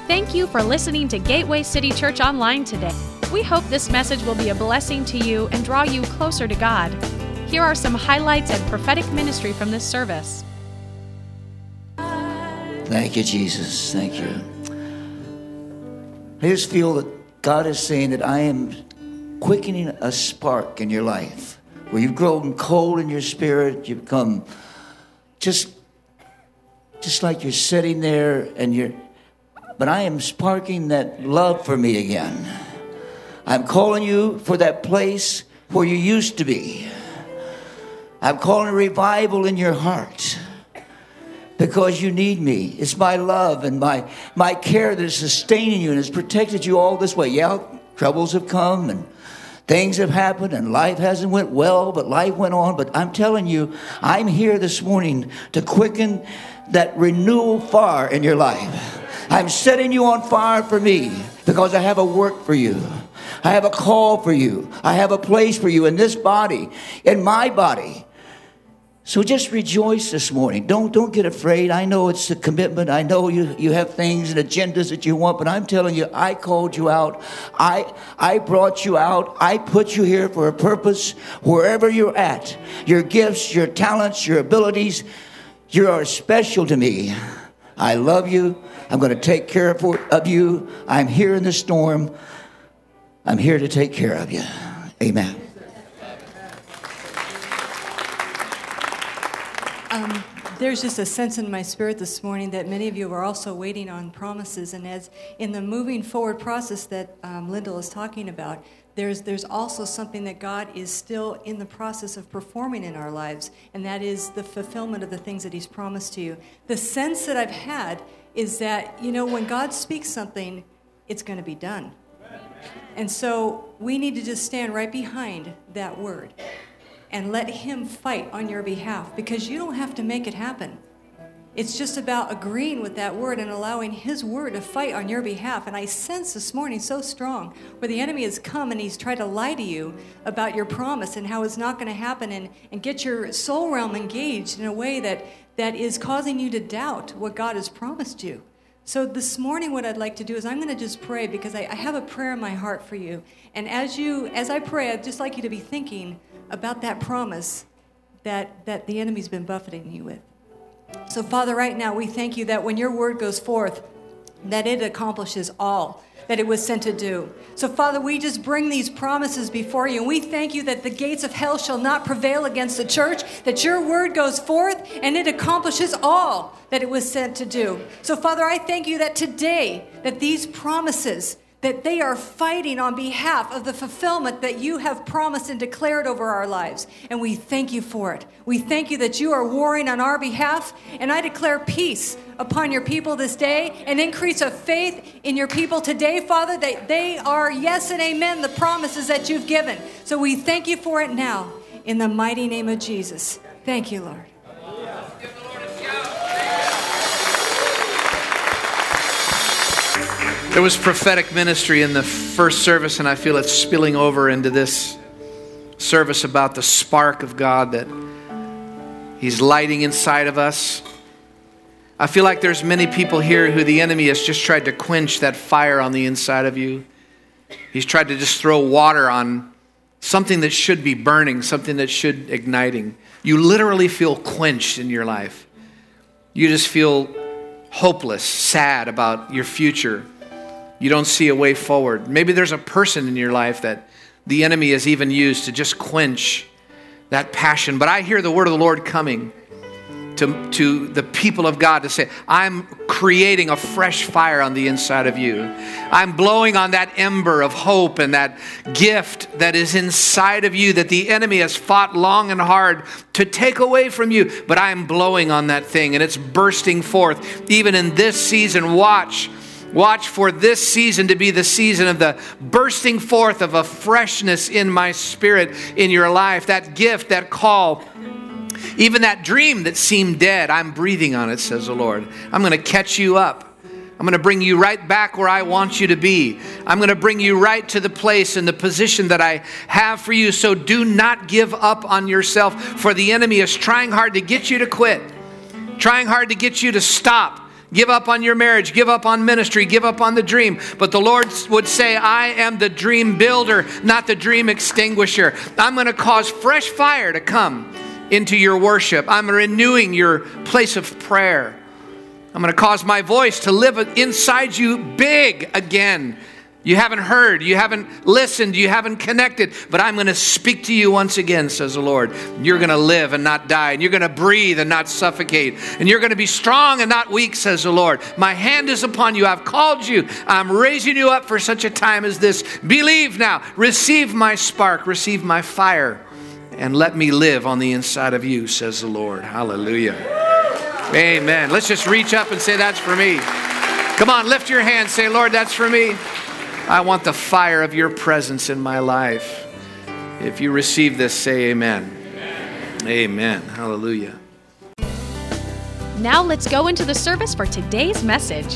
Thank you for listening to Gateway City Church Online today. We hope this message will be a blessing to you and draw you closer to God. Here are some highlights and prophetic ministry from this service. Thank you, Jesus. Thank you. I just feel that God is saying that I am quickening a spark in your life. Where you've grown cold in your spirit, you've become just like you're sitting there but I am sparking that love for me again. I'm calling you for that place where you used to be. I'm calling a revival in your heart because you need me. It's my love and my care that is sustaining you and has protected you all this way. Yeah, troubles have come and things have happened and life hasn't went well, but life went on. But I'm telling you, I'm here this morning to quicken that renewal fire in your life. I'm setting you on fire for me because I have a work for you. I have a call for you. I have a place for you in this body, in my body. So just rejoice this morning. Don't get afraid. I know it's a commitment. I know you have things and agendas that you want, but I'm telling you, I called you out. I brought you out. I put you here for a purpose. Wherever you're at, your gifts, your talents, your abilities, you are special to me. I love you. I'm going to take care of you. I'm here in the storm. I'm here to take care of you. Amen. There's just a sense in my spirit this morning that many of you are also waiting on promises. And as in the moving forward process that Lyndall is talking about, there's also something that God is still in the process of performing in our lives, and that is the fulfillment of the things that he's promised to you. The sense that I've had is that, when God speaks something, it's going to be done. And so we need to just stand right behind that word and let him fight on your behalf, because you don't have to make it happen. It's just about agreeing with that word and allowing his word to fight on your behalf. And I sense this morning so strong where the enemy has come and he's tried to lie to you about your promise and how it's not going to happen, and get your soul realm engaged in a way that is causing you to doubt what God has promised you. So this morning what I'd like to do is I'm going to just pray, because I have a prayer in my heart for you. And as I pray, I'd just like you to be thinking about that promise that the enemy's been buffeting you with. So, Father, right now, we thank you that when your word goes forth, that it accomplishes all that it was sent to do. So, Father, we just bring these promises before you, and we thank you that the gates of hell shall not prevail against the church, that your word goes forth, and it accomplishes all that it was sent to do. So, Father, I thank you that today, that these promises, that they are fighting on behalf of the fulfillment that you have promised and declared over our lives. And we thank you for it. We thank you that you are warring on our behalf. And I declare peace upon your people this day, an increase of faith in your people today, Father, that they are yes and amen, the promises that you've given. So we thank you for it now in the mighty name of Jesus. Thank you, Lord. There was prophetic ministry in the first service, and I feel it's spilling over into this service about the spark of God that he's lighting inside of us. I feel like there's many people here who the enemy has just tried to quench that fire on the inside of you. He's tried to just throw water on something that should be burning, something that should igniting. You literally feel quenched in your life. You just feel hopeless, sad about your future. You don't see a way forward. Maybe there's a person in your life that the enemy has even used to just quench that passion. But I hear the word of the Lord coming to the people of God to say, I'm creating a fresh fire on the inside of you. I'm blowing on that ember of hope and that gift that is inside of you that the enemy has fought long and hard to take away from you. But I'm blowing on that thing, and it's bursting forth. Even in this season, watch for this season to be the season of the bursting forth of a freshness in my spirit in your life. That gift, that call, even that dream that seemed dead, I'm breathing on it, says the Lord. I'm going to catch you up. I'm going to bring you right back where I want you to be. I'm going to bring you right to the place and the position that I have for you. So do not give up on yourself, for the enemy is trying hard to get you to quit, trying hard to get you to stop, Give up on your marriage, give up on ministry, give up on the dream. But the Lord would say, I am the dream builder, not the dream extinguisher. I'm going to cause fresh fire to come into your worship. I'm renewing your place of prayer. I'm going to cause my voice to live inside you big again. You haven't heard, you haven't listened, you haven't connected, but I'm going to speak to you once again, says the Lord. You're going to live and not die, and you're going to breathe and not suffocate, and you're going to be strong and not weak, says the Lord. My hand is upon you. I've called you. I'm raising you up for such a time as this. Believe now. Receive my spark. Receive my fire, and let me live on the inside of you, says the Lord. Hallelujah. Amen. Let's just reach up and say, that's for me. Come on, lift your hand. Say, Lord, that's for me. I want the fire of your presence in my life. If you receive this, say amen. Amen. Amen. Hallelujah. Now let's go into the service for today's message.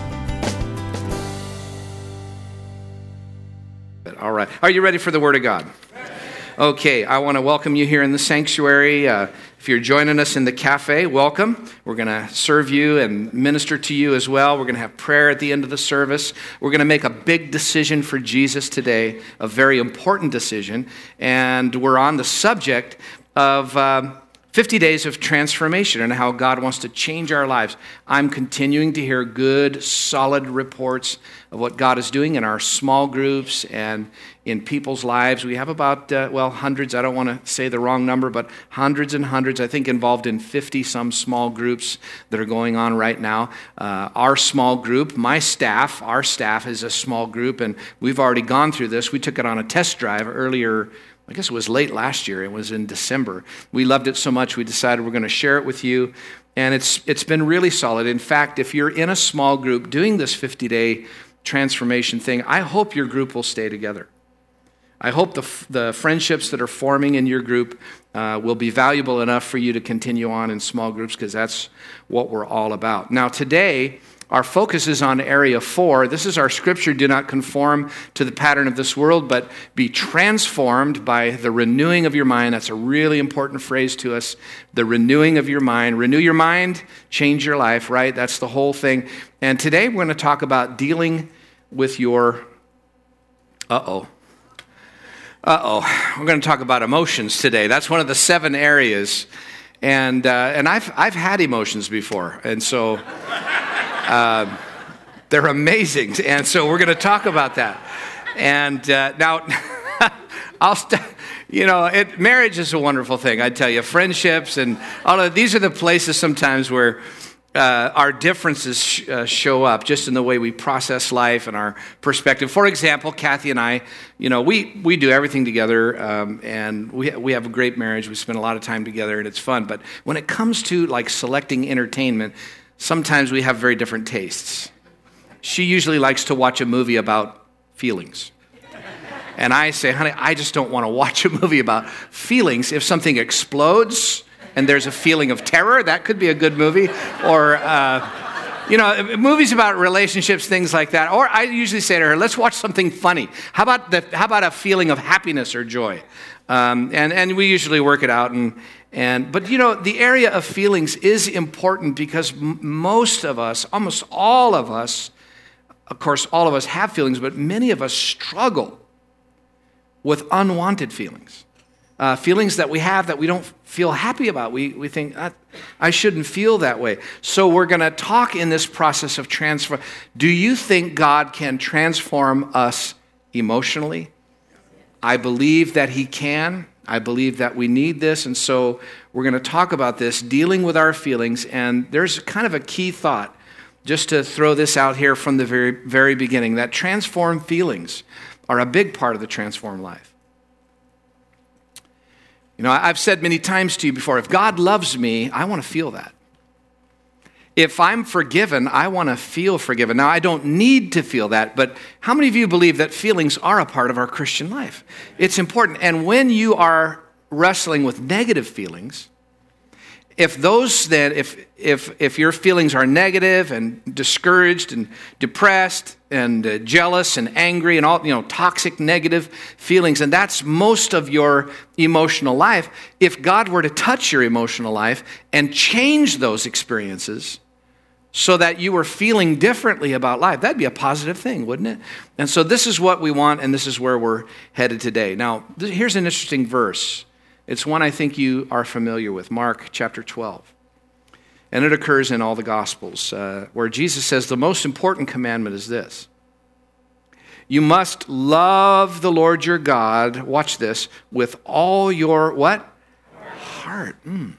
All right. Are you ready for the Word of God? Okay, I want to welcome you here in the sanctuary. If you're joining us in the cafe, welcome. We're going to serve you and minister to you as well. We're going to have prayer at the end of the service. We're going to make a big decision for Jesus today, a very important decision. And we're on the subject of 50 days of transformation and how God wants to change our lives. I'm continuing to hear good, solid reports of what God is doing in our small groups and in people's lives. We have about, hundreds. I don't want to say the wrong number, but hundreds and hundreds, I think, involved in 50-some small groups that are going on right now. Our small group, our staff is a small group, and we've already gone through this. We took it on a test drive earlier. I guess it was late last year. It was in December. We loved it so much we decided we're going to share it with you. And it's been really solid. In fact, if you're in a small group doing this 50-day transformation thing, I hope your group will stay together. I hope the friendships that are forming in your group will be valuable enough for you to continue on in small groups, because that's what we're all about. Now today, our focus is on area 4. This is our scripture. Do not conform to the pattern of this world, but be transformed by the renewing of your mind. That's a really important phrase to us. The renewing of your mind. Renew your mind, change your life, right? That's the whole thing. And today we're going to talk about dealing with your We're going to talk about emotions today. That's one of the 7 areas. And I've had emotions before. And so they're amazing, and so we're going to talk about that. And now, marriage is a wonderful thing. I tell you, friendships and all of these are the places sometimes where our differences show up, just in the way we process life and our perspective. For example, Kathy and I, we do everything together, and we have a great marriage. We spend a lot of time together, and it's fun. But when it comes to like selecting entertainment, sometimes we have very different tastes. She usually likes to watch a movie about feelings. And I say, honey, I just don't want to watch a movie about feelings. If something explodes and there's a feeling of terror, that could be a good movie. Or, movies about relationships, things like that. Or I usually say to her, let's watch something funny. How about a feeling of happiness or joy? And we usually work it out. But the area of feelings is important, because most of us, almost all of us, of course, all of us have feelings, but many of us struggle with unwanted feelings. Feelings that we have that we don't feel happy about. We think, I shouldn't feel that way. So we're going to talk in this process of transfer. Do you think God can transform us emotionally? I believe that He can. I believe that we need this, and so we're going to talk about this, dealing with our feelings. And there's kind of a key thought, just to throw this out here from the very, very beginning, that transformed feelings are a big part of the transformed life. I've said many times to you before, if God loves me, I want to feel that. If I'm forgiven, I want to feel forgiven. Now, I don't need to feel that, but how many of you believe that feelings are a part of our Christian life? It's important. And when you are wrestling with negative feelings, if your feelings are negative and discouraged and depressed and jealous and angry and all, toxic negative feelings, and that's most of your emotional life, if God were to touch your emotional life and change those experiences, so that you were feeling differently about life. That'd be a positive thing, wouldn't it? And so this is what we want, and this is where we're headed today. Now, here's an interesting verse. It's one I think you are familiar with, Mark chapter 12. And it occurs in all the Gospels, where Jesus says the most important commandment is this. You must love the Lord your God, watch this, with all your, what? Heart.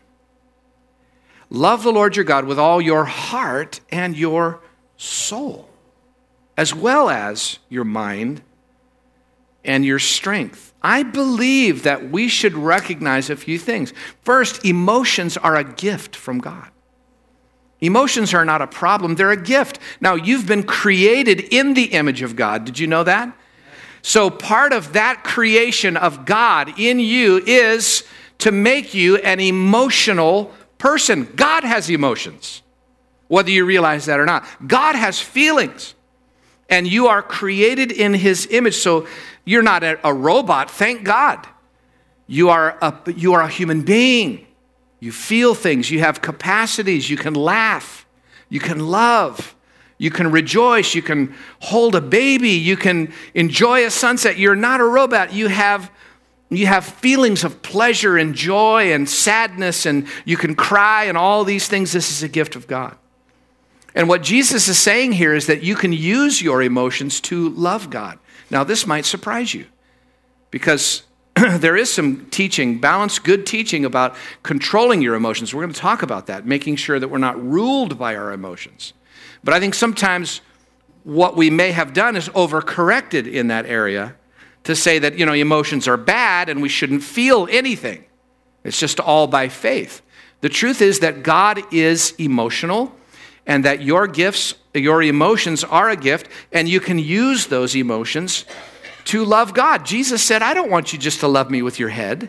Love the Lord your God with all your heart and your soul, as well as your mind and your strength. I believe that we should recognize a few things. First, emotions are a gift from God. Emotions are not a problem, they're a gift. Now, you've been created in the image of God. Did you know that? So part of that creation of God in you is to make you an emotional person. God has emotions, whether you realize that or not. God has feelings, and you are created in his image. So you're not a robot, thank God. You are a human being. You feel things. You have capacities. You can laugh. You can love. You can rejoice. You can hold a baby. You can enjoy a sunset. You're not a robot. You have feelings of pleasure and joy and sadness, and you can cry and all these things. This is a gift of God. And what Jesus is saying here is that you can use your emotions to love God. Now, this might surprise you because there is some teaching, balanced, good teaching about controlling your emotions. We're going to talk about that, making sure that we're not ruled by our emotions. But I think sometimes what we may have done is overcorrected in that area to say that, emotions are bad and we shouldn't feel anything. It's just all by faith. The truth is that God is emotional and that your emotions are a gift, and you can use those emotions to love God. Jesus said, I don't want you just to love me with your head.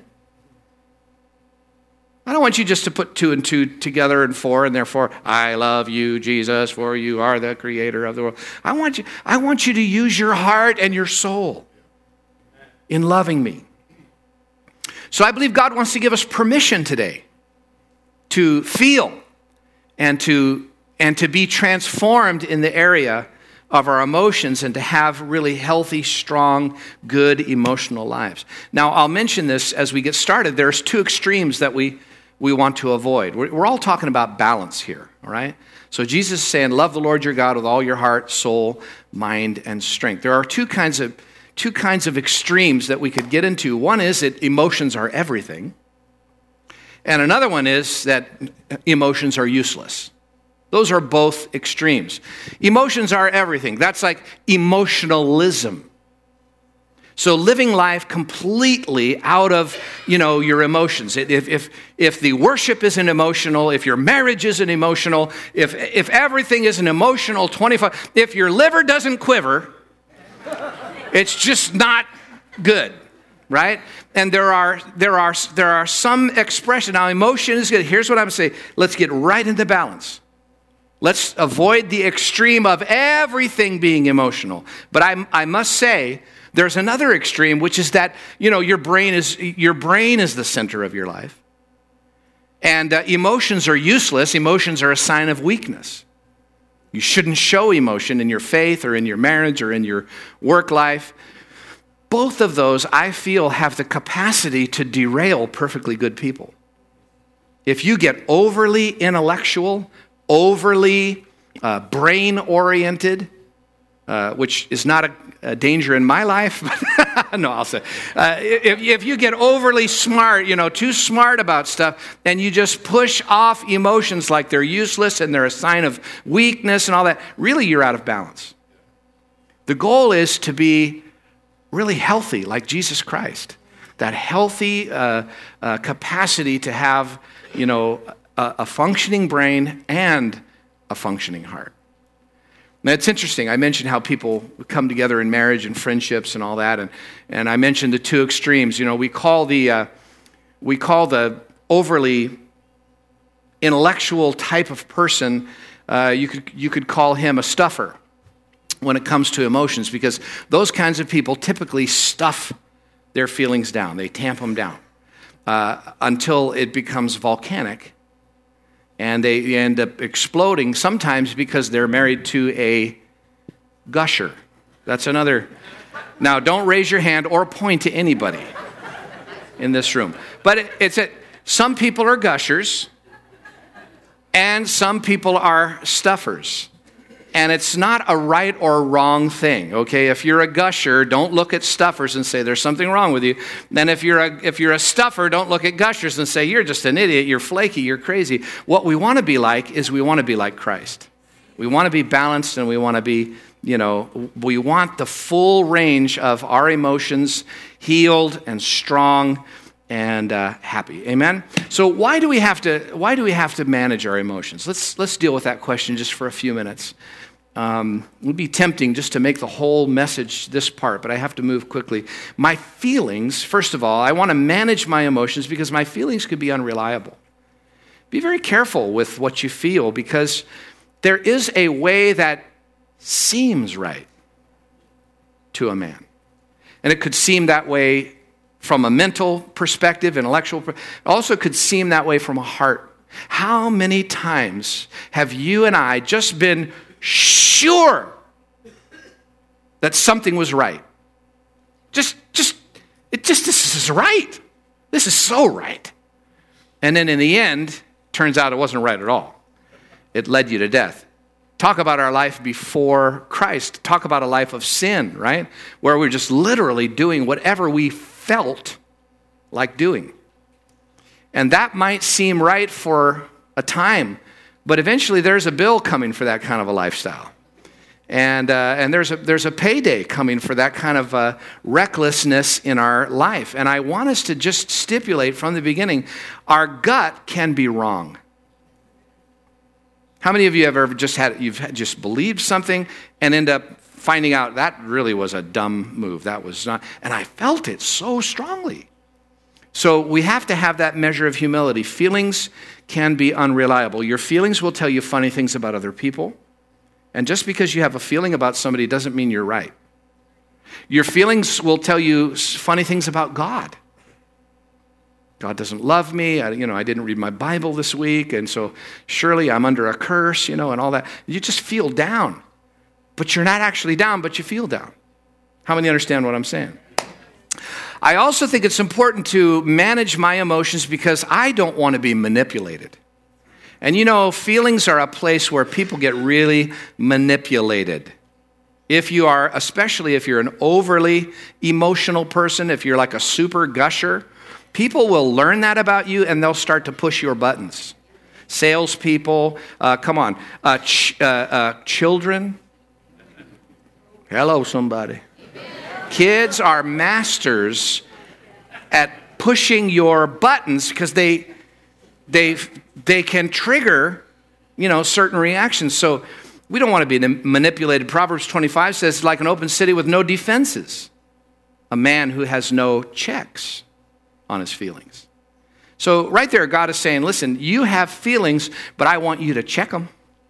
I don't want you just to put 2 and 2 together and 4, and therefore, I love you, Jesus, for you are the creator of the world. I want you to use your heart and your soul in loving me. So I believe God wants to give us permission today to feel and to be transformed in the area of our emotions and to have really healthy, strong, good emotional lives. Now, I'll mention this as we get started. There's 2 extremes that we want to avoid. We're all talking about balance here, all right? So Jesus is saying, love the Lord your God with all your heart, soul, mind, and strength. There are two kinds of extremes that we could get into. One is that emotions are everything. And another one is that emotions are useless. Those are both extremes. Emotions are everything. That's like emotionalism. So living life completely out of, your emotions. If the worship isn't emotional, if your marriage isn't emotional, if everything isn't emotional 25, if your liver doesn't quiver, it's just not good, right? And there are some expression. Now, emotion is good. Here's what I'm saying. Let's get right into balance. Let's avoid the extreme of everything being emotional. But I must say, there's another extreme, which is that, your brain is the center of your life. And emotions are useless. Emotions are a sign of weakness. You shouldn't show emotion in your faith or in your marriage or in your work life. Both of those, I feel, have the capacity to derail perfectly good people. If you get overly intellectual, overly brain-oriented, which is not a danger in my life. No, I'll say. If you get overly smart, too smart about stuff, and you just push off emotions like they're useless and they're a sign of weakness and all that, really you're out of balance. The goal is to be really healthy like Jesus Christ. That healthy capacity to have, a functioning brain and a functioning heart. Now, it's interesting. I mentioned how people come together in marriage and friendships and all that, and I mentioned the 2 extremes. We call the overly intellectual type of person. You could call him a stuffer when it comes to emotions, because those kinds of people typically stuff their feelings down. They tamp them down until it becomes volcanic. And they end up exploding sometimes because they're married to a gusher. That's another. Now, don't raise your hand or point to anybody in this room. But some people are gushers and some people are stuffers. And it's not a right or wrong thing, okay? If you're a gusher, don't look at stuffers and say there's something wrong with you. Then if you're a stuffer, don't look at gushers and say you're just an idiot, you're flaky, you're crazy. What we want to be like is we want to be like Christ. We want to be balanced, and we want to be, we want the full range of our emotions healed and strong and happy. Amen? So why do we have to manage our emotions? Let's deal with that question just for a few minutes. It would be tempting just to make the whole message this part, but I have to move quickly. My feelings, first of all, I want to manage my emotions because my feelings could be unreliable. Be very careful with what you feel, because there is a way that seems right to a man. And it could seem that way from a mental perspective, intellectual. It also could seem that way from a heart. How many times have you and I just been sure that something was right? This is right. This is so right. And then in the end, turns out it wasn't right at all. It led you to death. Talk about our life before Christ. Talk about a life of sin, right? Where we're just literally doing whatever we felt like doing. And that might seem right for a time, but eventually there's a bill coming for that kind of a lifestyle. And there's a payday coming for that kind of recklessness in our life. And I want us to just stipulate from the beginning, our gut can be wrong. How many of you have ever just believed something and end up finding out that really was a dumb move? That was not, and I felt it so strongly. So we have to have that measure of humility. Feelings can be unreliable. Your feelings will tell you funny things about other people. And just because you have a feeling about somebody doesn't mean you're right. Your feelings will tell you funny things about God. God doesn't love me. I didn't read my Bible this week, and so surely I'm under a curse, and all that. You just feel down. But you're not actually down, but you feel down. How many understand what I'm saying? I also think it's important to manage my emotions because I don't want to be manipulated. And feelings are a place where people get really manipulated. Especially if you're an overly emotional person, if you're like a super gusher, people will learn that about you and they'll start to push your buttons. Salespeople, children. Hello, somebody. Kids are masters at pushing your buttons because they can trigger, certain reactions. So we don't want to be manipulated. Proverbs 25 says, like an open city with no defenses, a man who has no checks on his feelings. So right there, God is saying, listen, you have feelings, but I want you to check them.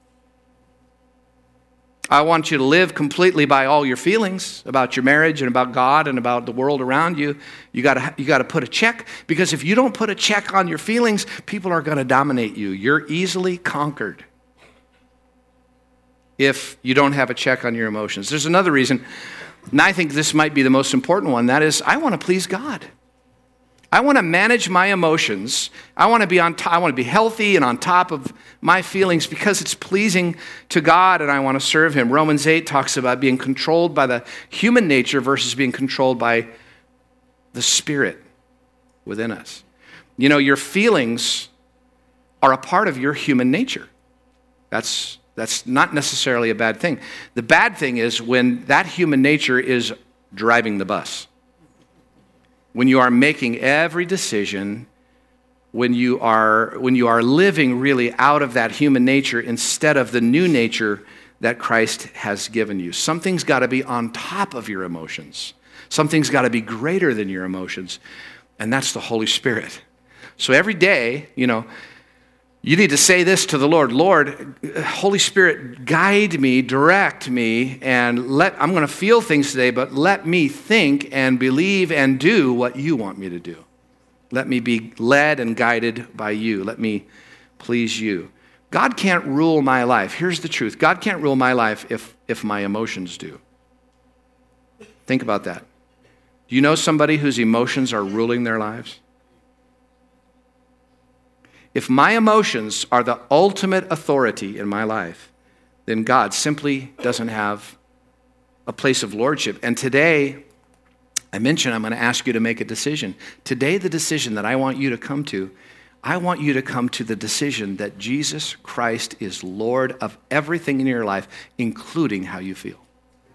I want you to live completely by all your feelings about your marriage and about God and about the world around you. You got to put a check, because if you don't put a check on your feelings, people are going to dominate you. You're easily conquered if you don't have a check on your emotions. There's another reason, and I think this might be the most important one. That is, I want to please God. I want to manage my emotions. I want to be healthy and on top of my feelings because it's pleasing to God and I want to serve Him. Romans 8 talks about being controlled by the human nature versus being controlled by the Spirit within us. Your feelings are a part of your human nature. That's not necessarily a bad thing. The bad thing is when that human nature is driving the bus. When you are making every decision, when you are living really out of that human nature instead of the new nature that Christ has given you. Something's got to be on top of your emotions. Something's got to be greater than your emotions, and that's the Holy Spirit. So every day, you need to say this to the Lord. Lord, Holy Spirit, guide me, direct me, and I'm going to feel things today, but let me think and believe and do what you want me to do. Let me be led and guided by you. Let me please you. God can't rule my life. Here's the truth. God can't rule my life if my emotions do. Think about that. Do you know somebody whose emotions are ruling their lives? If my emotions are the ultimate authority in my life, then God simply doesn't have a place of lordship. And today, I mentioned I'm going to ask you to make a decision. Today, the decision that I want you to come to, I want you to come to the decision that Jesus Christ is Lord of everything in your life, including how you feel.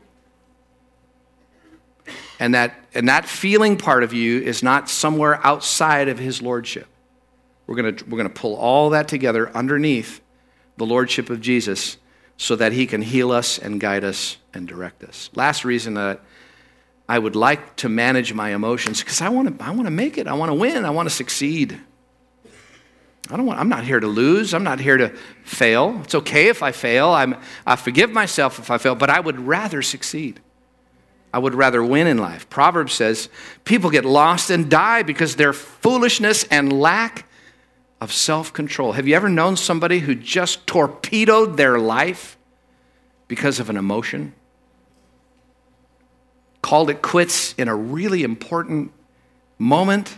And that feeling part of you is not somewhere outside of his lordship. We're going to pull all that together underneath the lordship of Jesus so that he can heal us and guide us and direct us. Last reason that I would like to manage my emotions, because I want to make it. I want to win. I want to succeed. I'm not here to lose. I'm not here to fail. It's okay if I fail. I forgive myself if I fail, but I would rather succeed. I would rather win in life. Proverbs says people get lost and die because their foolishness and lack of self-control. Have you ever known somebody who just torpedoed their life because of an emotion? Called it quits in a really important moment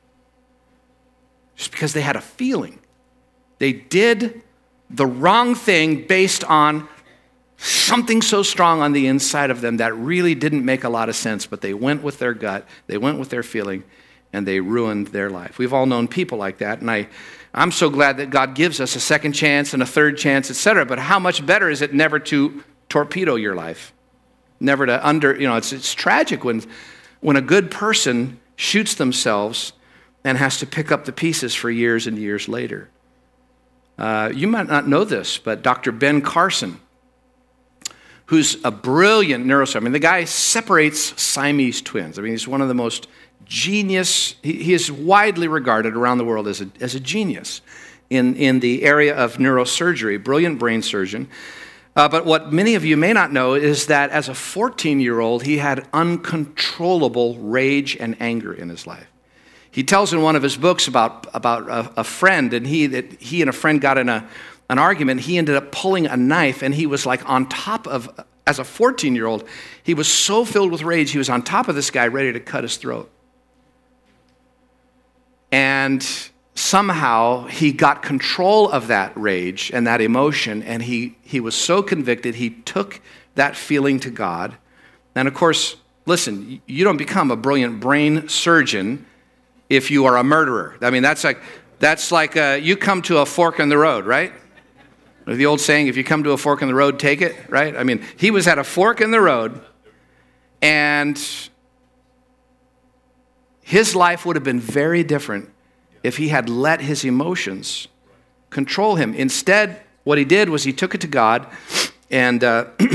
just because they had a feeling. They did the wrong thing based on something so strong on the inside of them that really didn't make a lot of sense, but they went with their gut, they went with their feeling, and they ruined their life. We've all known people like that, and I'm so glad that God gives us a second chance and a third chance, etc. But how much better is it never to torpedo your life? Never to it's tragic when a good person shoots themselves and has to pick up the pieces for years and years later. You might not know this, but Dr. Ben Carson, who's a brilliant neurosurgeon. The guy separates Siamese twins. He's one of the most genius. He is widely regarded around the world as a genius in the area of neurosurgery, brilliant brain surgeon. But what many of you may not know is that as a 14-year-old, he had uncontrollable rage and anger in his life. He tells in one of his books about a friend, and he and a friend got in an argument. He ended up pulling a knife, and he was like on top of, as a 14-year-old, he was so filled with rage, he was on top of this guy ready to cut his throat. And somehow he got control of that rage and that emotion, and he was so convicted, he took that feeling to God. And of course, listen, you don't become a brilliant brain surgeon if you are a murderer. That's like you come to a fork in the road, right? The old saying, if you come to a fork in the road, take it, right? He was at a fork in the road, and his life would have been very different if he had let his emotions control him. Instead, what he did was he took it to God, and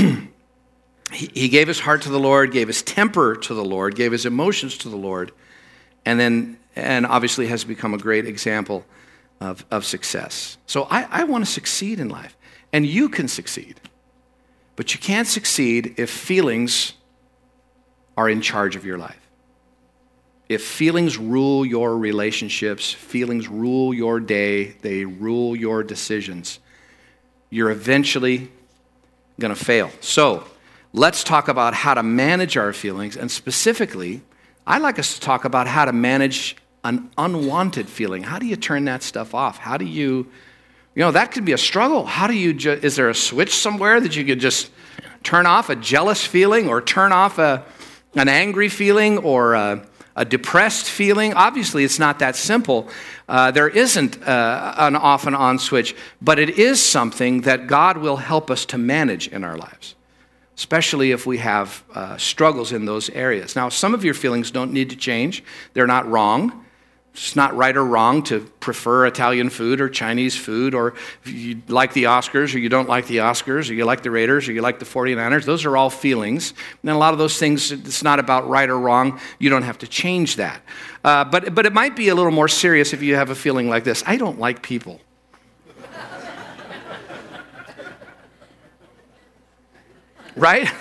he gave his heart to the Lord, gave his temper to the Lord, gave his emotions to the Lord, and obviously has become a great example of success. So I want to succeed in life, and you can succeed, but you can't succeed if feelings are in charge of your life. If feelings rule your relationships, feelings rule your day, they rule your decisions, you're eventually going to fail. So let's talk about how to manage our feelings, and specifically, I'd like us to talk about how to manage an unwanted feeling. How do you turn that stuff off? How do you that could be a struggle. How do you, is there a switch somewhere that you could just turn off a jealous feeling, or turn off an angry feeling, or a depressed feeling? Obviously, it's not that simple. There isn't an off and on switch, but it is something that God will help us to manage in our lives, especially if we have struggles in those areas. Now, some of your feelings don't need to change. They're not wrong. It's not right or wrong to prefer Italian food or Chinese food, or if you like the Oscars or you don't like the Oscars, or you like the Raiders or you like the 49ers. Those are all feelings. And a lot of those things, it's not about right or wrong. You don't have to change that. But it might be a little more serious if you have a feeling like this. I don't like people. Right?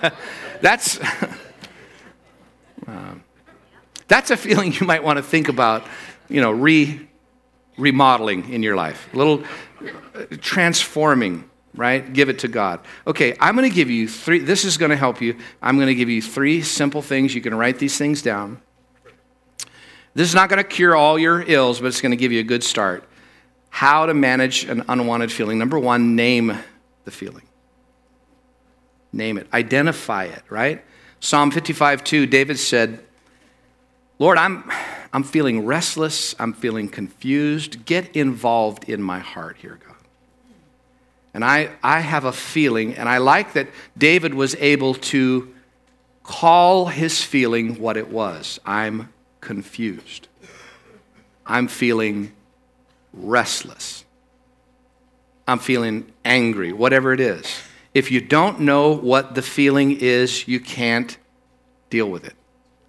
That's a feeling you might want to think about, remodeling in your life. A transforming, right? Give it to God. Okay, I'm going to give you 3. This is going to help you. I'm going to give you 3 simple things. You can write these things down. This is not going to cure all your ills, but it's going to give you a good start. How to manage an unwanted feeling. Number 1, name the feeling. Name it. Identify it, right? Psalm 55:2, David said, Lord, I'm feeling restless. I'm feeling confused. Get involved in my heart here, God. And I have a feeling, and I like that David was able to call his feeling what it was. I'm confused. I'm feeling restless. I'm feeling angry, whatever it is. If you don't know what the feeling is, you can't deal with it.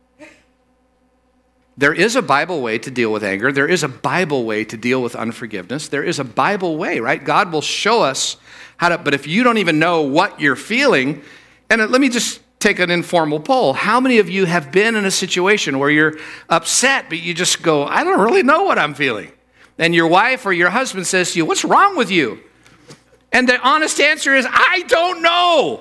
There is a Bible way to deal with anger. There is a Bible way to deal with unforgiveness. There is a Bible way, right? God will show us how to, but if you don't even know what you're feeling, and let me just take an informal poll. How many of you have been in a situation where you're upset, but you just go, I don't really know what I'm feeling? And your wife or your husband says to you, what's wrong with you? And the honest answer is, I don't know.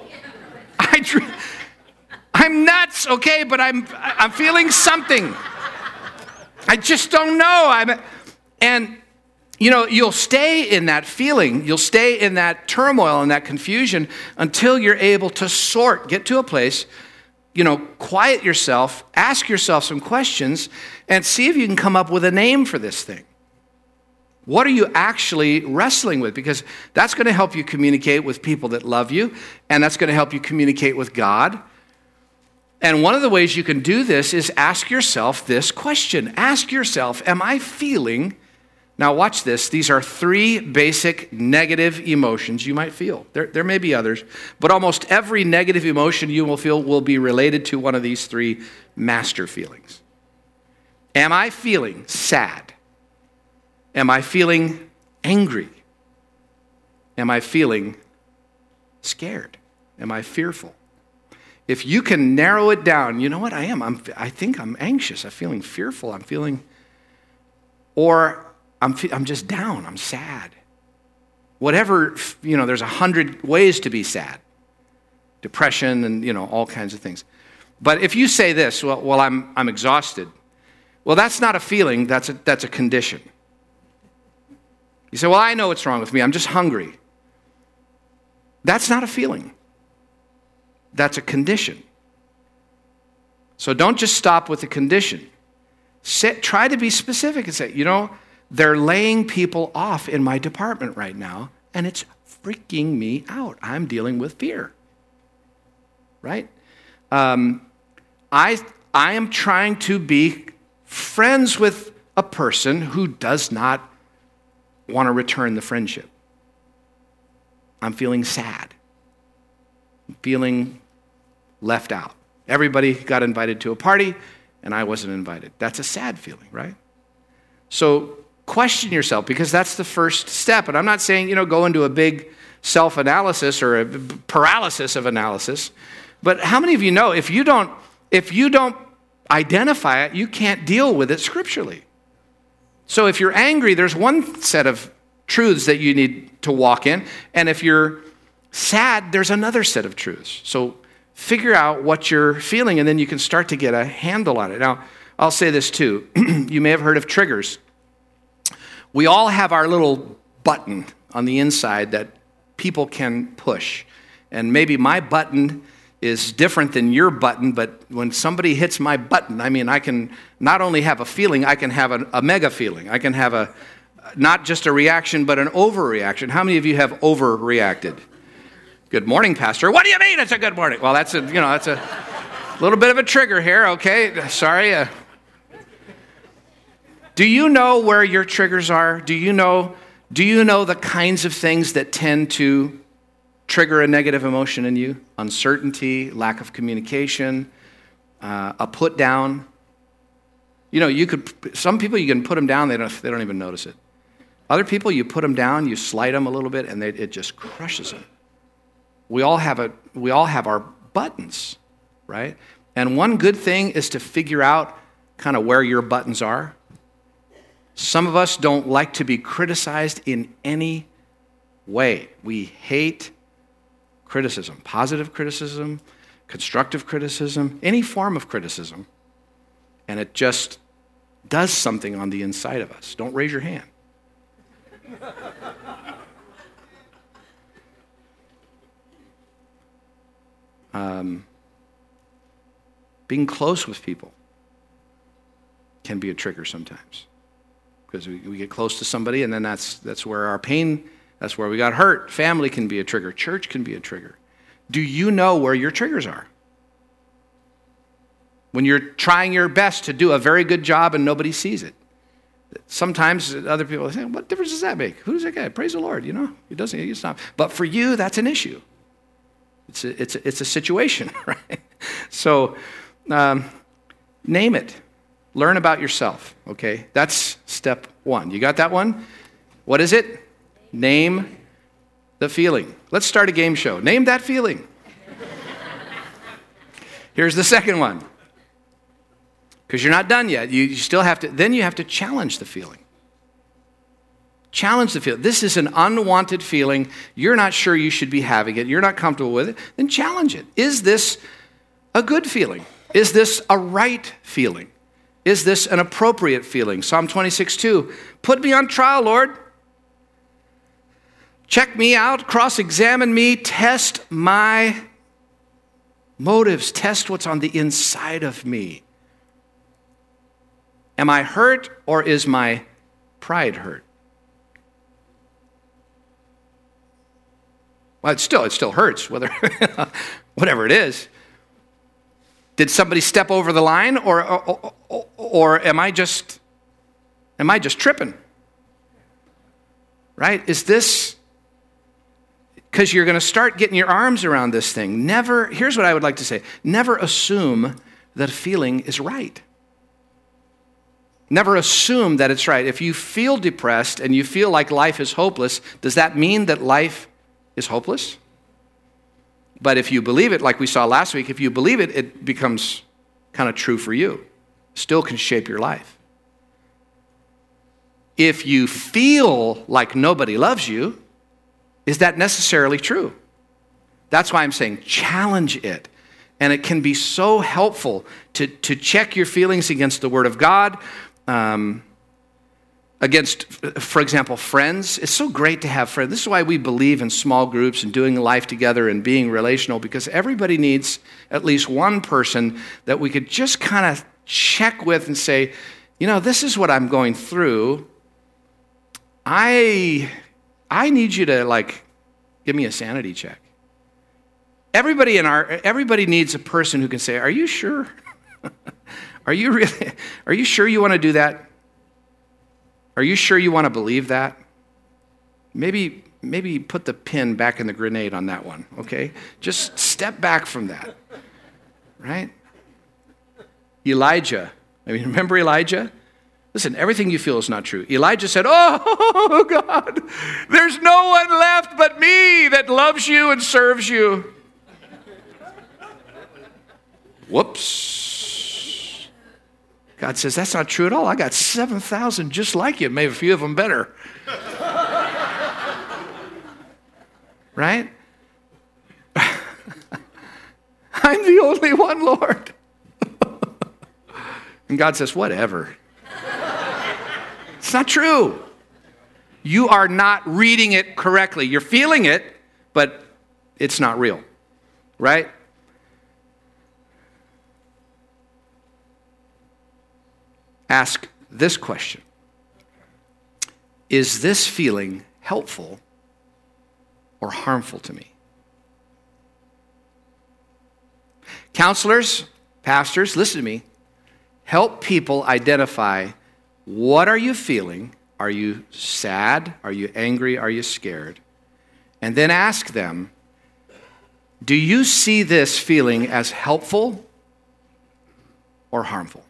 I'm nuts, okay, but I'm feeling something. I just don't know. And you'll stay in that feeling. You'll stay in that turmoil and that confusion until you're able to get to a place, quiet yourself, ask yourself some questions, and see if you can come up with a name for this thing. What are you actually wrestling with? Because that's going to help you communicate with people that love you, and that's going to help you communicate with God. And one of the ways you can do this is ask yourself this question. Ask yourself, am I feeling... Now watch this. These are 3 basic negative emotions you might feel. There may be others, but almost every negative emotion you will feel will be related to one of these 3 master feelings. Am I feeling sad? Am I feeling angry? Am I feeling scared? Am I fearful? If you can narrow it down, you know what I am? I think I'm anxious. I'm feeling fearful. Or I'm just down. I'm sad. Whatever, there's 100 ways to be sad. Depression and, all kinds of things. But if you say this, well, I'm exhausted. Well, that's not a feeling. That's a condition. You say, well, I know what's wrong with me. I'm just hungry. That's not a feeling. That's a condition. So don't just stop with the condition. Try to be specific and say, they're laying people off in my department right now, and it's freaking me out. I'm dealing with fear. Right? I am trying to be friends with a person who does not want to return the friendship. I'm feeling sad. I'm feeling left out. Everybody got invited to a party, and I wasn't invited. That's a sad feeling, right? So question yourself, because that's the first step. And I'm not saying, go into a big self-analysis or a paralysis of analysis. But how many of you know if you don't identify it, you can't deal with it scripturally? So if you're angry, there's one set of truths that you need to walk in. And if you're sad, there's another set of truths. So figure out what you're feeling, and then you can start to get a handle on it. Now, I'll say this too. You may have heard of triggers. We all have our little button on the inside that people can push. And maybe my button is different than your button, but when somebody hits my button, I can not only have a feeling, I can have a mega feeling. I can have not just a reaction, but an overreaction. How many of you have overreacted? Good morning, Pastor. What do you mean it's a good morning? Well, that's a little bit of a trigger here, okay? Sorry. Do you know where your triggers are? Do you know the kinds of things that tend to trigger a negative emotion in you? Uncertainty, lack of communication, a put down. Some people you can put them down, they don't even notice it. Other people, you put them down, you slight them a little bit, and it just crushes them. We all have our buttons, right? And one good thing is to figure out kind of where your buttons are. Some of us don't like to be criticized in any way. We hate criticism, positive criticism, constructive criticism, any form of criticism. And it just does something on the inside of us. Don't raise your hand. Being close with people can be a trigger sometimes. Because we get close to somebody, and then that's where our pain, that's where we got hurt. Family can be a trigger. Church can be a trigger. Do you know where your triggers are? When you're trying your best to do a very good job and nobody sees it. Sometimes other people say, what difference does that make? Who's that guy? Praise the Lord, you know? He doesn't, it's not. But for you, that's an issue. It's a situation, right? So name it. Learn about yourself, okay? That's step one. You got that one? What is it? Name the feeling. Let's start a game show. Name that feeling. Here's the second one. Because you're not done yet. You still have to, then you have to challenge the feeling. Challenge the feeling. This is an unwanted feeling. You're not sure you should be having it. You're not comfortable with it. Then challenge it. Is this a good feeling? Is this a right feeling? Is this an appropriate feeling? Psalm 26:2. Put me on trial, Lord. Check me out. Cross-examine me. Test my motives. Test what's on the inside of me. Am I hurt, or is my pride hurt? Well, it still hurts, whatever it is. Did somebody step over the line, or am I just tripping? Right? Is this, because you're going to start getting your arms around this thing. Here's what I would like to say. Never assume that a feeling is right. Never assume that it's right. If you feel depressed and you feel like life is hopeless, does that mean that life is hopeless? But if you believe it, like we saw last week, if you believe it, it becomes kind of true for you. Still can shape your life. If you feel like nobody loves you, is that necessarily true? That's why I'm saying challenge it. And it can be so helpful to check your feelings against the Word of God, against, for example, friends. It's so great to have friends. This is why we believe in small groups and doing life together and being relational, because everybody needs at least one person that we could just kind of check with and say, you know, this is what I'm going through. I need you to give me a sanity check. Everybody needs a person who can say, are you sure? Are you sure you want to do that? Are you sure you want to believe that? Maybe put the pin back in the grenade on that one, okay? Just step back from that, right? Elijah. Remember Elijah? Listen, everything you feel is not true. Elijah said, oh, God, there's no one left but me that loves you and serves you. Whoops. God says, that's not true at all. I got 7,000 just like you, maybe a few of them better. Right? I'm the only one, Lord. And God says, whatever. It's not true. You are not reading it correctly. You're feeling it, but it's not real. Right? Ask this question. Is this feeling helpful or harmful to me? Counselors, pastors, listen to me. Help people identify, what are you feeling? Are you sad? Are you angry? Are you scared? And then ask them, do you see this feeling as helpful or harmful?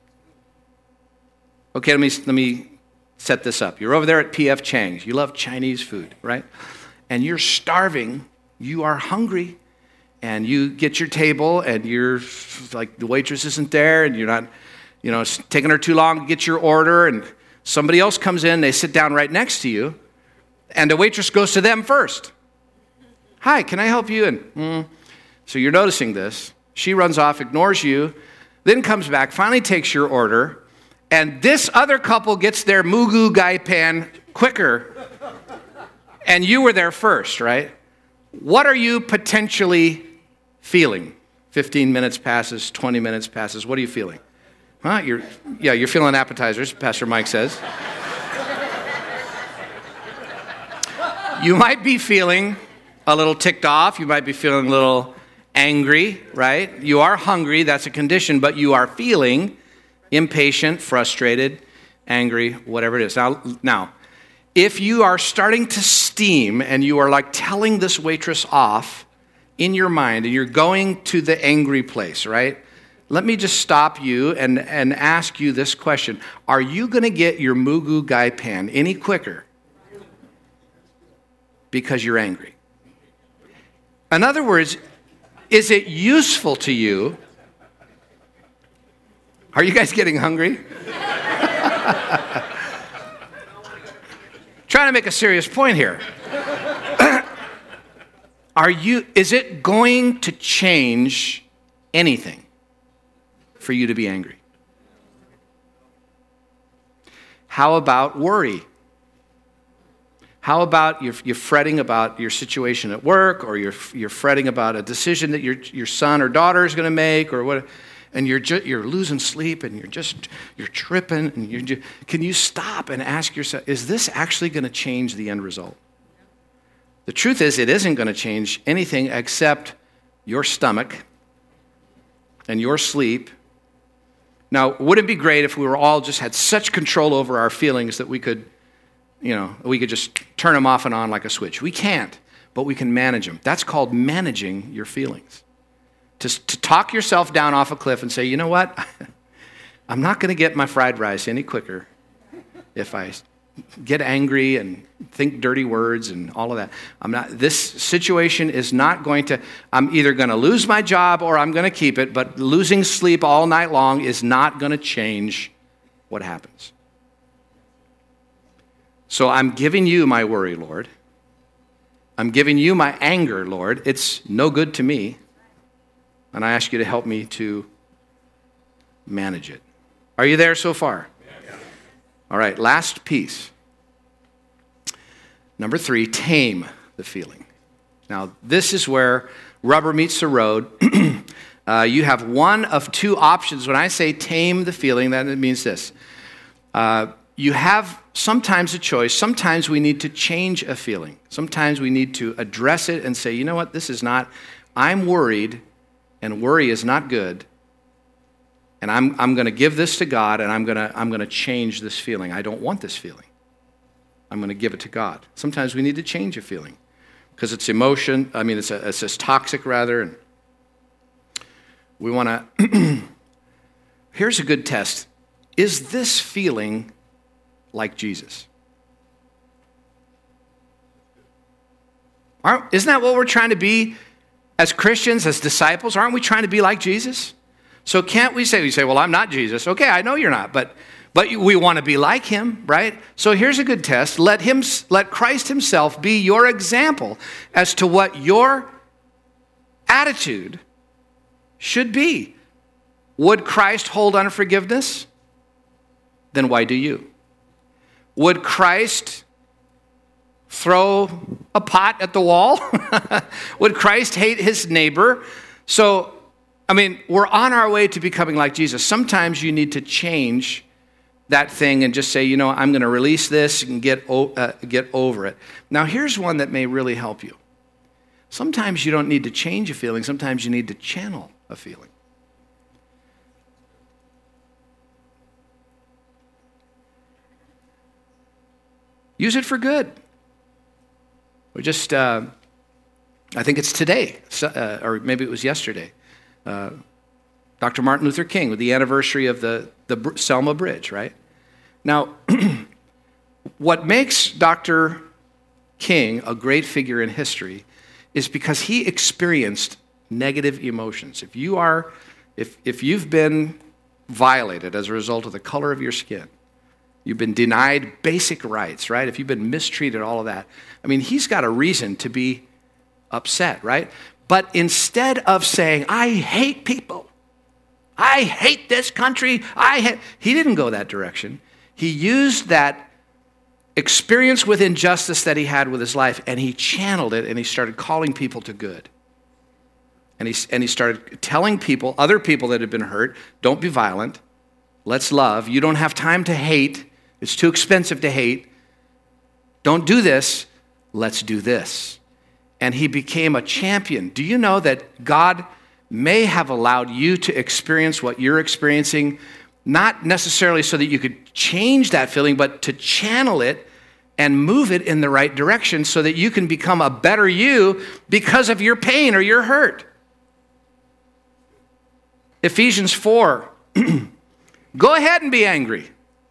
Okay, let me set this up. You're over there at P.F. Chang's. You love Chinese food, right? And you're starving. You are hungry. And you get your table, and you're like, the waitress isn't there, and you're not, it's taking her too long to get your order, and somebody else comes in, they sit down right next to you, And the waitress goes to them first. Hi, can I help you? And so you're noticing this. She runs off, ignores you, then comes back, finally takes your order, and this other couple gets their Moo Goo Gai Pan quicker, and you were there first, right? What are you potentially feeling? 15 minutes passes, 20 minutes passes. What are you feeling? Huh? You're feeling appetizers, Pastor Mike says. You might be feeling a little ticked off. You might be feeling a little angry, right? You are hungry. That's a condition, but you are feeling impatient, frustrated, angry, whatever it is. Now, if you are starting to steam and you are like telling this waitress off in your mind and you're going to the angry place, right? Let me just stop you and ask you this question. Are you going to get your Moo Goo Gai Pan any quicker because you're angry? In other words, is it useful to you? Are you guys getting hungry? Trying to make a serious point here. Is it going to change anything for you to be angry? How about worry? How about you're fretting about your situation at work, or you're fretting about a decision that your son or daughter is going to make, or what? And you're losing sleep, and you're tripping, and can you stop and ask yourself, is this actually going to change the end result? The truth is, it isn't going to change anything except your stomach and your sleep. Now, wouldn't it be great if we were all just had such control over our feelings that we could just turn them off and on like a switch? We can't, but we can manage them. That's called managing your feelings. To talk yourself down off a cliff and say, you know what? I'm not going to get my fried rice any quicker if I get angry and think dirty words and all of that. This situation is not going to, I'm either going to lose my job or I'm going to keep it, but losing sleep all night long is not going to change what happens. So I'm giving you my worry, Lord. I'm giving you my anger, Lord. It's no good to me. And I ask you to help me to manage it. Are you there so far? All right, last piece. Number 3, tame the feeling. Now, this is where rubber meets the road. You have one of two options. When I say tame the feeling, that means this. You have sometimes a choice. Sometimes we need to change a feeling. Sometimes we need to address it and say, you know what, I'm worried, and worry is not good. And I'm going to give this to God, and I'm going to change this feeling. I don't want this feeling. I'm going to give it to God. Sometimes we need to change a feeling because it's emotion. I mean, it's toxic rather. And we want to. Here's a good test. Is this feeling like Jesus? Isn't that what we're trying to be as Christians, as disciples? Aren't we trying to be like Jesus? So can't we say, well, I'm not Jesus. Okay, I know you're not, but we want to be like him, right? So here's a good test. Let Christ himself be your example as to what your attitude should be. Would Christ hold unforgiveness? Then why do you? Would Christ throw a pot at the wall? Would Christ hate his neighbor? So, we're on our way to becoming like Jesus. Sometimes you need to change that thing and just say, I'm going to release this and get over it. Now, here's one that may really help you. Sometimes you don't need to change a feeling. Sometimes you need to channel a feeling. Use it for good. We just, I think it's today, or maybe it was yesterday. Dr. Martin Luther King with the anniversary of the Selma Bridge, right? Now, what makes Dr. King a great figure in history is because he experienced negative emotions. If you've been violated as a result of the color of your skin, You've been denied basic rights, right? If you've been mistreated, all of that. I mean, he's got a reason to be upset, right? But instead of saying, I hate people, I hate this country, he didn't go that direction. He used that experience with injustice that he had with his life, and he channeled it, and he started calling people to good. And he started telling people, other people that had been hurt, don't be violent, let's love. You don't have time to hate. It's too expensive to hate. Don't do this. Let's do this. And he became a champion. Do you know that God may have allowed you to experience what you're experiencing, not necessarily so that you could change that feeling, but to channel it and move it in the right direction so that you can become a better you because of your pain or your hurt? Ephesians 4, go ahead and be angry.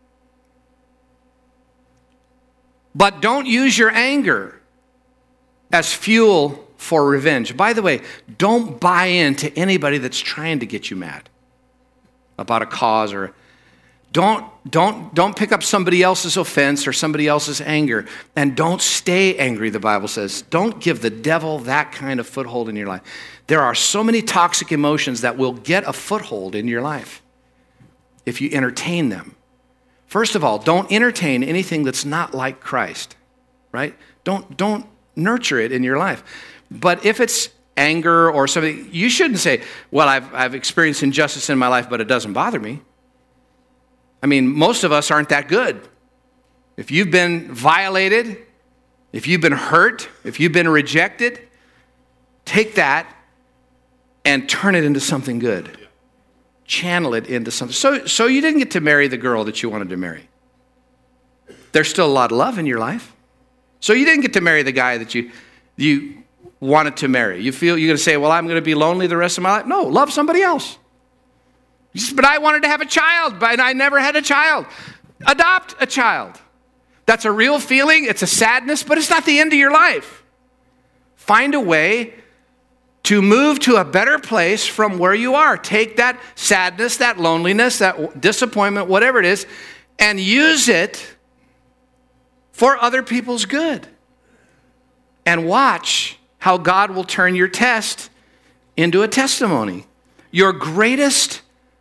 But don't use your anger as fuel for revenge. By the way, don't buy into anybody that's trying to get you mad about a cause, or don't pick up somebody else's offense or somebody else's anger, and don't stay angry, the Bible says. Don't give the devil that kind of foothold in your life. There are so many toxic emotions that will get a foothold in your life if you entertain them. First of all, don't entertain anything that's not like Christ, right? Don't nurture it in your life. But if it's anger or something, you shouldn't say, well, I've experienced injustice in my life, but it doesn't bother me. I mean, most of us aren't that good. If you've been violated, if you've been hurt, if you've been rejected, take that and turn it into something good. Channel it into something. So you didn't get to marry the girl that you wanted to marry. There's still a lot of love in your life. So you didn't get to marry the guy that you wanted to marry. You're going to say, well, I'm going to be lonely the rest of my life. No, love somebody else. But I wanted to have a child, but I never had a child. Adopt a child. That's a real feeling. It's a sadness, but it's not the end of your life. Find a way to move to a better place from where you are. Take that sadness, that loneliness, that disappointment, whatever it is, and use it for other people's good. And watch how God will turn your test into a testimony. Your greatest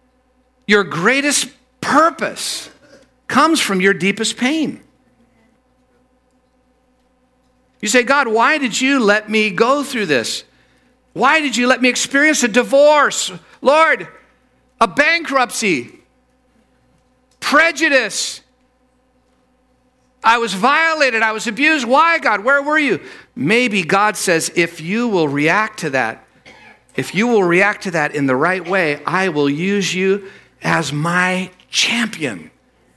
purpose comes from your deepest pain. You say, God, why did you let me go through this? Why did you let me experience a divorce? Lord, a bankruptcy, prejudice. I was violated. I was abused. Why, God? Where were you? Maybe God says, if you will react to that in the right way, I will use you as my champion.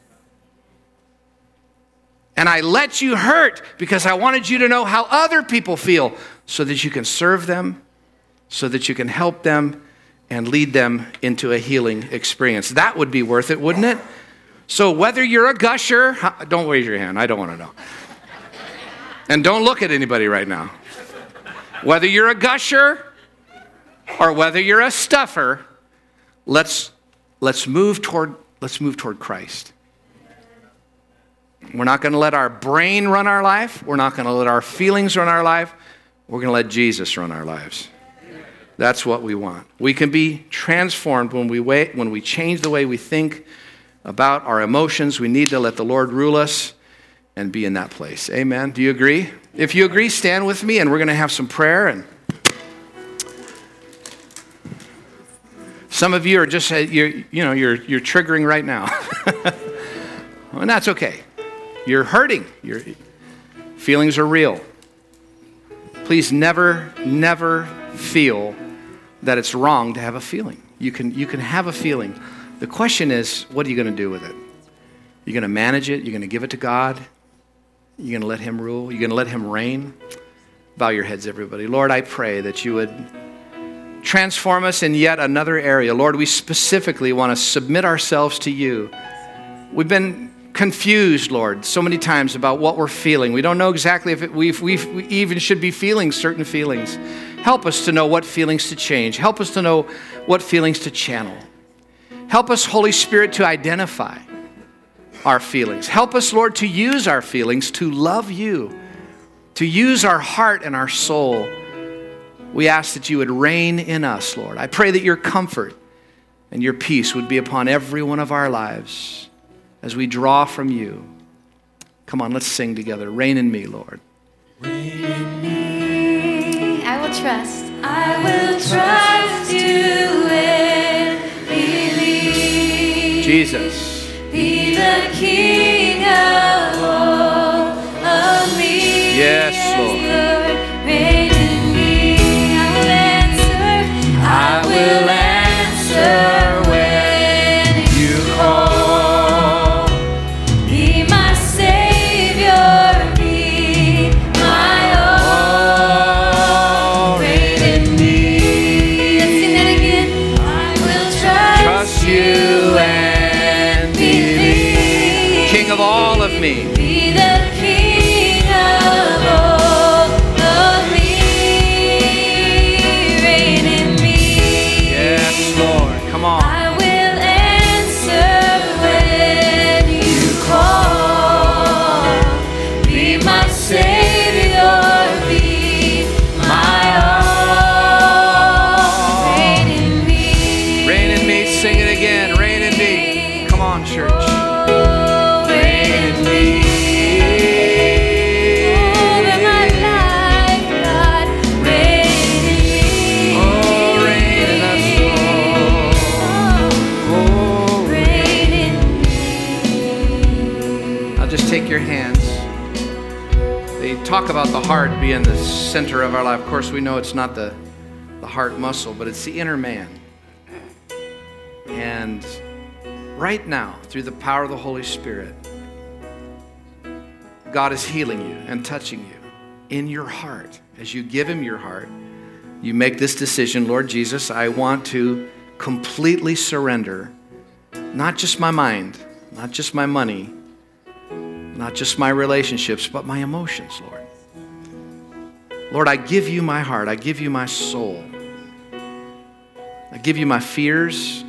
And I let you hurt because I wanted you to know how other people feel so that you can serve them, so that you can help them and lead them into a healing experience. That would be worth it, wouldn't it? So whether you're a gusher, don't raise your hand. I don't want to know. And don't look at anybody right now. Whether you're a gusher or whether you're a stuffer, let's move toward Christ. We're not going to let our brain run our life. We're not going to let our feelings run our life. We're going to let Jesus run our lives. That's what we want. We can be transformed when we change the way we think about our emotions. We need to let the Lord rule us and be in that place. Amen. Do you agree? If you agree, stand with me, and we're going to have some prayer. And some of you are just you're triggering right now. And that's okay. You're hurting. Your feelings are real. Please never feel that it's wrong to have a feeling. You can have a feeling. The question is, what are you going to do with it? You're going to manage it? You're going to give it to God? You're going to let Him rule? You're going to let Him reign? Bow your heads, everybody. Lord, I pray that you would transform us in yet another area. Lord, we specifically want to submit ourselves to you. We've been confused, Lord, so many times about what we're feeling. We don't know exactly if we even should be feeling certain feelings. Help us to know what feelings to change. Help us to know what feelings to channel. Help us, Holy Spirit, to identify our feelings. Help us, Lord, to use our feelings to love you, to use our heart and our soul. We ask that you would reign in us, Lord. I pray that your comfort and your peace would be upon every one of our lives as we draw from you. Come on, let's sing together. Reign in me, Lord. Reign in me. I will trust. I will trust you and believe. Jesus. Be the King of all of me. Yes, Lord. Reign in me. I will answer when you call. Be my Savior, be my all. Reign in me. Let's sing that again. I will trust you and believe. King of all of me. Be the King of all of me. Reign in me. Yes, Lord. Come on. I will answer when you call. Be my Savior, be my all. Reign in me. Reign in me. Sing it again. Reign in me. Come on, church. Reign in me. Over my life, God. Reign in me. Oh, reign in us, Lord. Oh, Reign in me. I'll just take your hands. They talk about the heart being the center of our life. Of course, we know it's not the heart muscle, but it's the inner man. And right now, through the power of the Holy Spirit, God is healing you and touching you in your heart. As you give him your heart, you make this decision, Lord Jesus, I want to completely surrender, not just my mind, not just my money, not just my relationships, but my emotions, Lord. Lord, I give you my heart. I give you my soul. I give you my fears.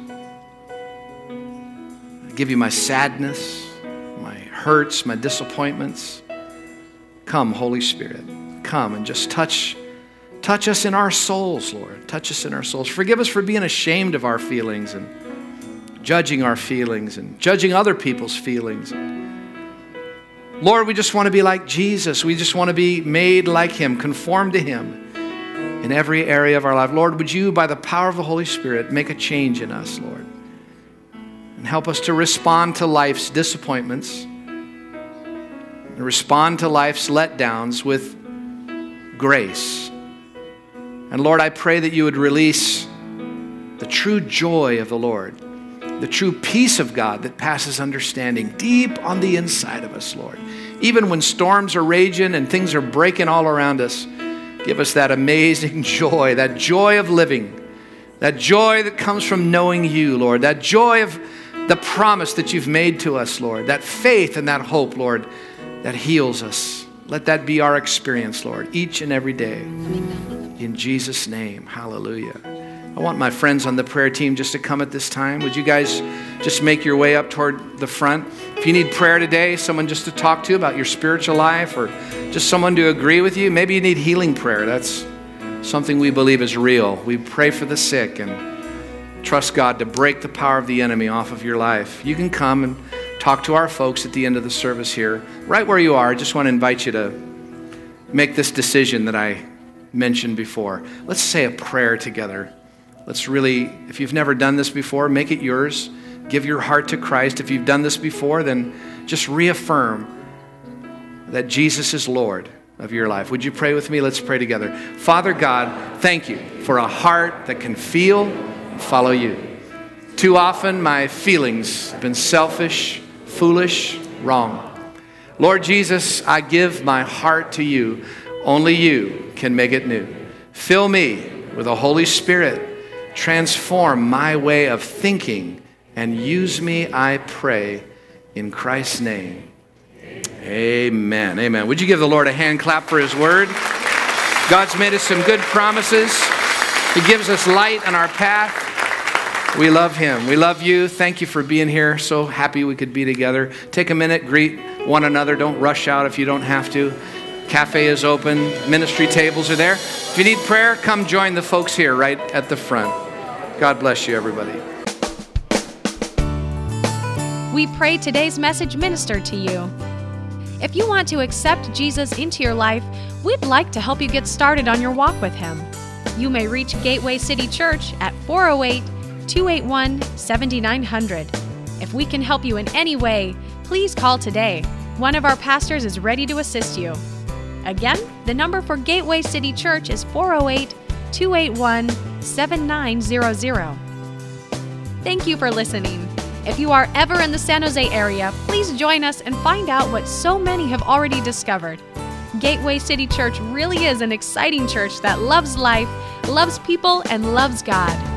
I give you my sadness, my hurts, my disappointments. Come, Holy Spirit. Come and just touch us in our souls, Lord. Touch us in our souls. Forgive us for being ashamed of our feelings and judging our feelings and judging other people's feelings. Lord, we just want to be like Jesus. We just want to be made like him, conform to him in every area of our life. Lord, would you, by the power of the Holy Spirit, make a change in us, Lord, and help us to respond to life's disappointments and respond to life's letdowns with grace. And Lord, I pray that you would release the true joy of the Lord, the true peace of God that passes understanding deep on the inside of us, Lord. Even when storms are raging and things are breaking all around us, give us that amazing joy, that joy of living, that joy that comes from knowing you, Lord, that joy of the promise that you've made to us, Lord, that faith and that hope, Lord, that heals us. Let that be our experience, Lord, each and every day. In Jesus' name, hallelujah. I want my friends on the prayer team just to come at this time. Would you guys just make your way up toward the front? If you need prayer today, someone just to talk to about your spiritual life or just someone to agree with you, maybe you need healing prayer. That's something we believe is real. We pray for the sick and trust God to break the power of the enemy off of your life. You can come and talk to our folks at the end of the service here. Right where you are, I just want to invite you to make this decision that I mentioned before. Let's say a prayer together. Let's really, if you've never done this before, make it yours. Give your heart to Christ. If you've done this before, then just reaffirm that Jesus is Lord of your life. Would you pray with me? Let's pray together. Father God, thank you for a heart that can feel and follow you. Too often my feelings have been selfish, foolish, wrong. Lord Jesus, I give my heart to you. Only you can make it new. Fill me with the Holy Spirit. Transform my way of thinking and use me, I pray, in Christ's name. Amen. Amen. Would you give the Lord a hand clap for his word? God's made us some good promises. He gives us light on our path. We love him. We love you. Thank you for being here. So happy we could be together. Take a minute, greet one another. Don't rush out if you don't have to. Cafe is open. Ministry tables are there. If you need prayer, come join the folks here right at the front. God bless you, everybody. We pray today's message ministered to you. If you want to accept Jesus into your life, we'd like to help you get started on your walk with him. You may reach Gateway City Church at 408-281-7900. If we can help you in any way, please call today. One of our pastors is ready to assist you. Again, the number for Gateway City Church is 408-281-7900. Thank you for listening. If you are ever in the San Jose area, please join us and find out what so many have already discovered. Gateway City Church really is an exciting church that loves life, loves people, and loves God.